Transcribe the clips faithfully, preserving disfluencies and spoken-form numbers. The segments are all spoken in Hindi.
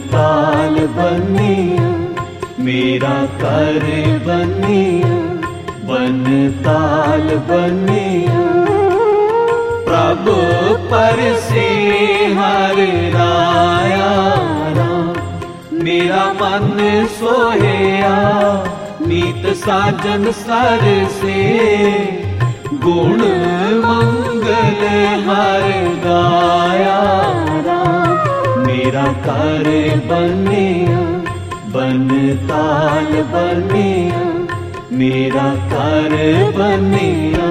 ताल बनिया मेरा कर बनिया बन ताल बनिया प्रभु परसे हर राया राम मेरा मन सोहया नीत साजन सर से गुण मंगल हर गाया राम मेरा कर बनिया बन ताल बनिया मेरा कर बनिया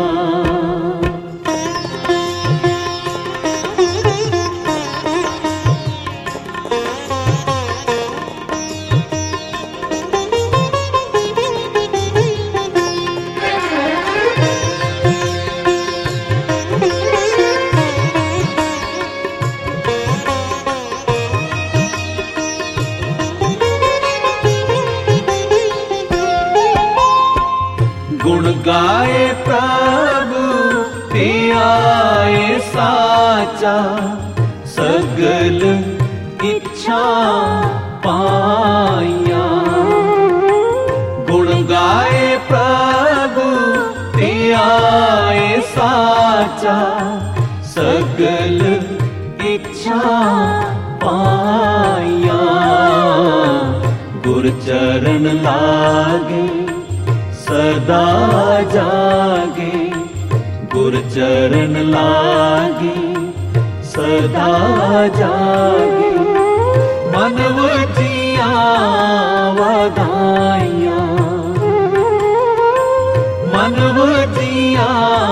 गुण गाए प्रभु ते आए साचा सगल इच्छा पाया गुण गाए प्रभु ते आए साचा सगल इच्छा पाया गुर चरण लागे सदा जागे गुर चरण लागे सदा जागे मनव जिया वधाइया मनव जिया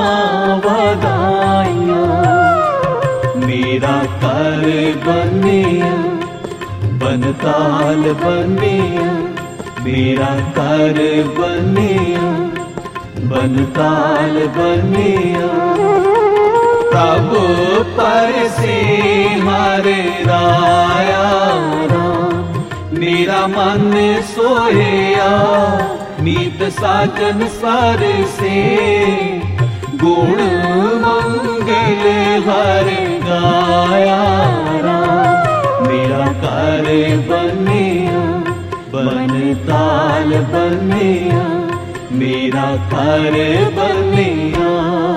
वधाइया मेरा कर बनिया बन ताल बनिया मेरा कर बनिया बन ताल बनिया प्रभु परसे हर राया राम मेरा मन सोहया नीत साजन सर से गुण मंगल हर गाया राम मेरा कर बनिया बन ताल बनिया मेरा कर बनिया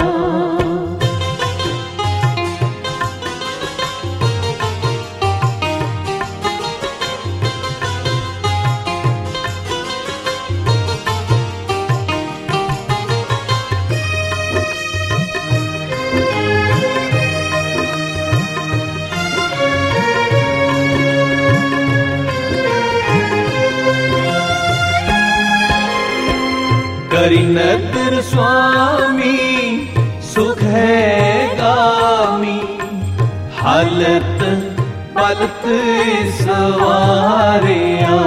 करिनतर स्वामी सुख है गामी हालत पलत सवारिया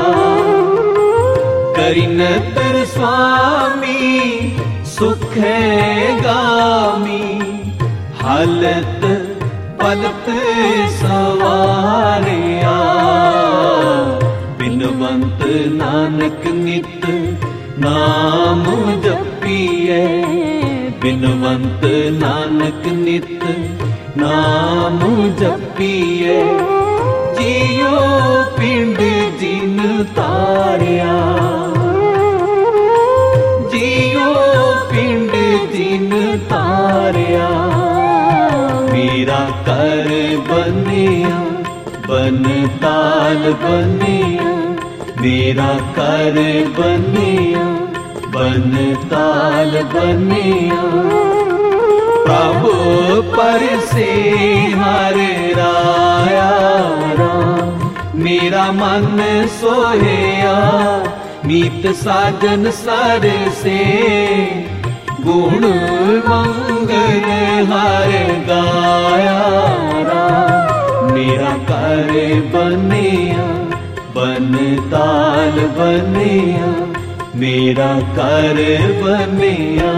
करिनतर स्वामी सुख है गामी हालत पलत सवारिया बिनवंत नानक नित नाम जपिए बिनवंत नानक नित नाम जपिए जियो पिंड जिन तारिया जियो पिंड जिन तारिया मेरा कर बनिया बन ताल बनिया मेरा कर बनिया बन ताल बनिया प्रभु परसे हर राया राम मेरा मन सोहया नीत साजन सर से गुण मंगल हर गाया राम मेरा कर बनिया बन ताल बनिया मेरा कर बनिया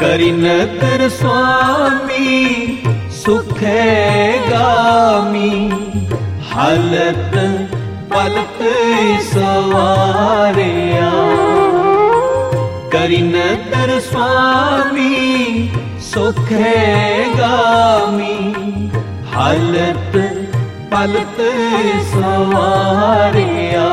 करिनतर स्वामी सुखे गामी, हालत पलत सवारिया। करिनतर स्वामी सुखे गामी, हालत पलत सवारिया।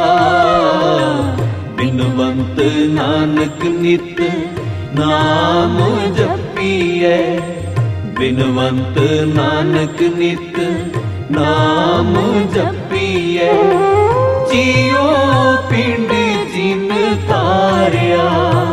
बिनवंत नानक नित नाम जपिए, बिनवंत नानक नित नाम जपिए। जियो पिंड जिन तारिया,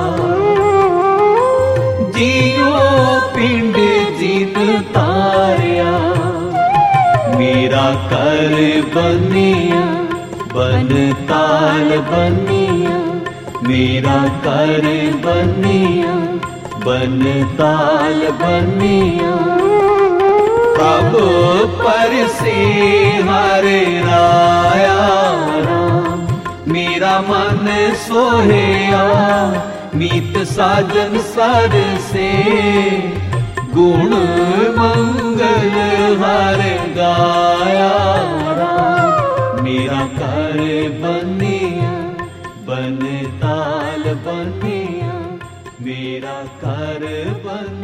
जियो पिंड जिन तारिया। मेरा कर बनिया बन ताल बनिया, मेरा कर बनिया बन ताल बनिया। कब पर से हरे राया राम, मेरा मन सोहेया। मीत साजन सर से गुण मंगल हर गाया राम। मेरा कर बनिया बन ताल बनिया, मेरा कर बन